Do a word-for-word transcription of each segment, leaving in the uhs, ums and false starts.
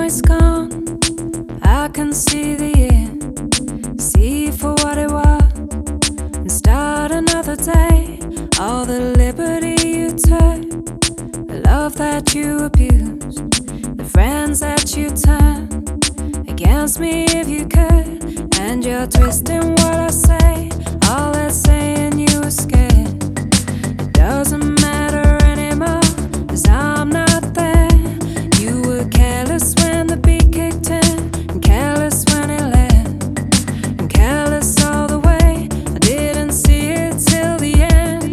is gone, I can see the end, see for what it was, and start another day. All the liberty you took, the love that you abused, the friends that you turned against me if you could. And you're twisting what I say, all that saying you were scared. It doesn't matter anymore, 'cause I'm not there. You were careless when the beat kicked in, and careless when it left, and careless all the way. I didn't see it till the end.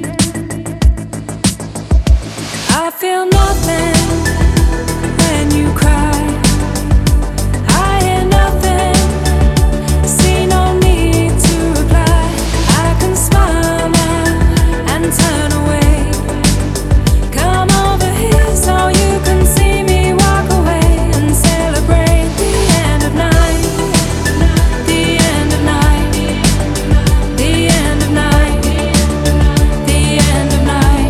I feel nothing when you cry. I hear nothing, see no need to reply. I can smile now and turn away. Come over here so you can see me walk away and celebrate the end of night, the end of night, the end of night, the end of night.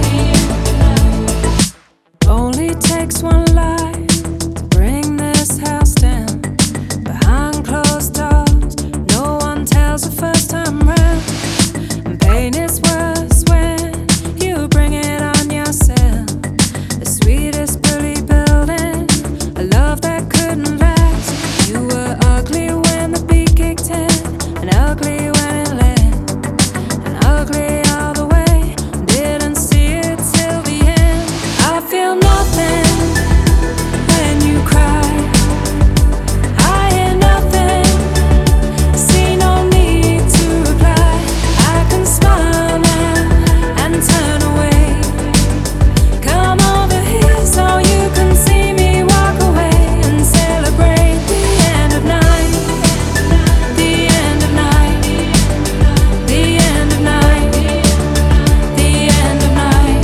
Only takes one life to bring this house down. Behind closed doors, no one tells the first time round. And pain is worse when you bring it on yourself. The sweetest bully building, a love that couldn't last. You were ugly when the beat kicked in, and ugly when it left, and ugly all the way. Didn't see it till the end. I feel nothing when you cry. I hear nothing, see no need to reply. I can smile now and turn away. Come over here so you can see me walk away and celebrate the end of night, the end of night, the end of night, the end of night.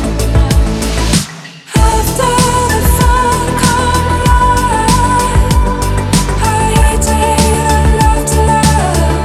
After the fall come light, I hated a love to love.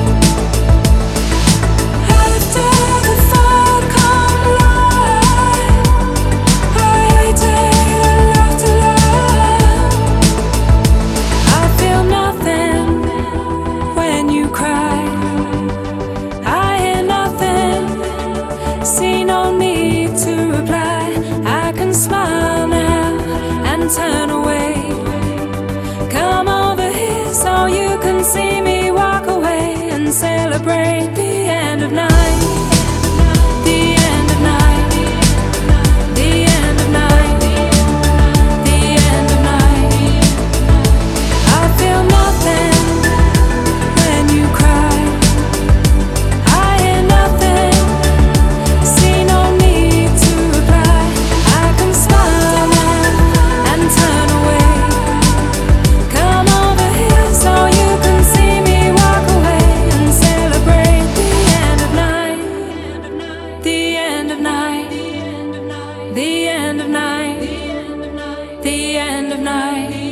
After the fall come light, I hated a love to love. I feel nothing when you cry. I hear nothing, see no need to reply. I can smile now and turn away. Come over here so you can see me walk away and celebrate the end of night, the end of night, the end of night, the end of night. I feel nothing when you cry. I hear nothing, see no need to reply. I can smile now and turn away. Come over here so you can see me walk away and celebrate the end of night, the end of night, the end of night, the end of night.